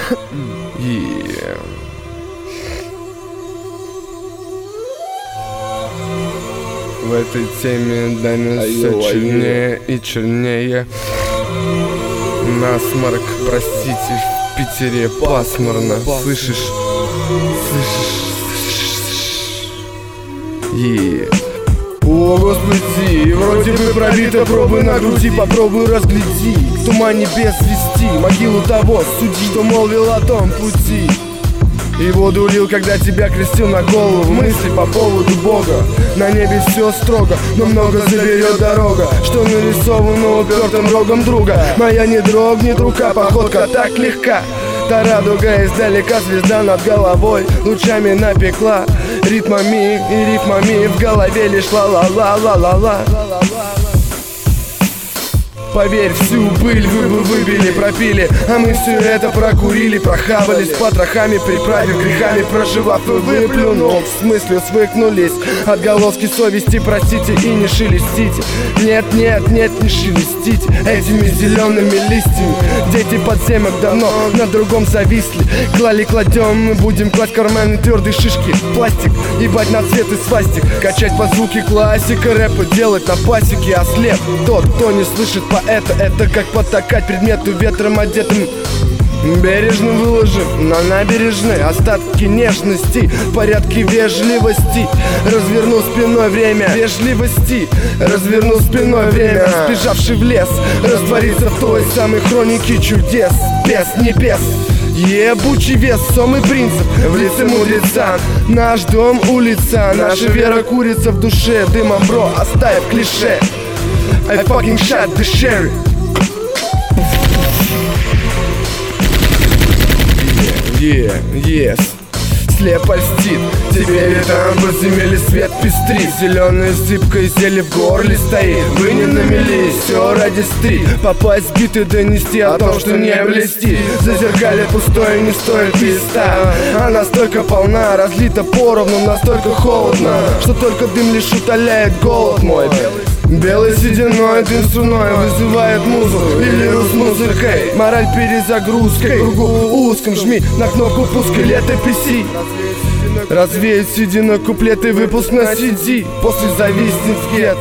В этой теме Даня все чернее и чернее. Насморк, простите, в Питере пасмурно. Слышишь? О, Господи, вроде бы пробито, пробуй на груди, попробуй разгляди. В тумане без вести, могилу того суди, что молвил о том пути. И воду лил, когда тебя крестил на голову. Мысли по поводу Бога. На небе все строго, но много заберет дорога, что нарисовано упертым рогом друга. Моя не дрогнет рука, походка так легка. Та радуга издалека, звезда над головой лучами напекла. Ритмами и рифмами в голове лишь ла-ла-ла-ла-ла-ла. Поверь, всю пыль вы бы выбили, пропили, а мы все это прокурили, прохавались потрохами, приправив грехами, проживав и выплюнув. В смысле свыкнулись отголоски совести, простите и не шелестите. Нет, нет, нет, не шелестите этими зелеными листьями. Дети подземок давно на другом зависли. Клали, кладем, мы будем класть карманы твердые шишки. Пластик, ебать на цвет и свастик. Качать по звуке классика, рэпа делать на пасеке. А слеп тот, кто не слышит это как потакать предмету ветром одетым. Бережно выложив на набережной остатки нежности в порядке вежливости. Разверну спиной время вежливости. Разверну спиной время, сбежавший в лес, раствориться в той самой хронике чудес. Без небес, ебучий вес, самый принцип в лице мудреца. Наш дом улица, наша вера курица в душе. Дымом, бро, оставив клише. I fucking shot the sheriff. Yes. Слепо льстит тебе ветром, подземелье свет пестрит. Зеленая зыбкая зелье в горле стоит. Вы не на мели, все ради стрит. Попасть в бит и донести о том, что не блестит. Зазеркалье пустое не стоит листа. А настолько полна, разлита поровну, настолько холодно, что только дым лишь утоляет голод мой. Белый сединой, дым струной вызывает музу или с музыкой. Мораль перезагрузкой, кругу узком жми на кнопку пуска летописи. Развеять седина куплеты, выпуск на CD. После зависнет в гетто.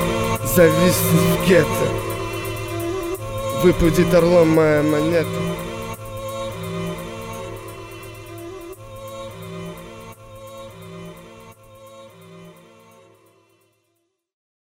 Зависнет в гетто. Выпадет орлом моя монета.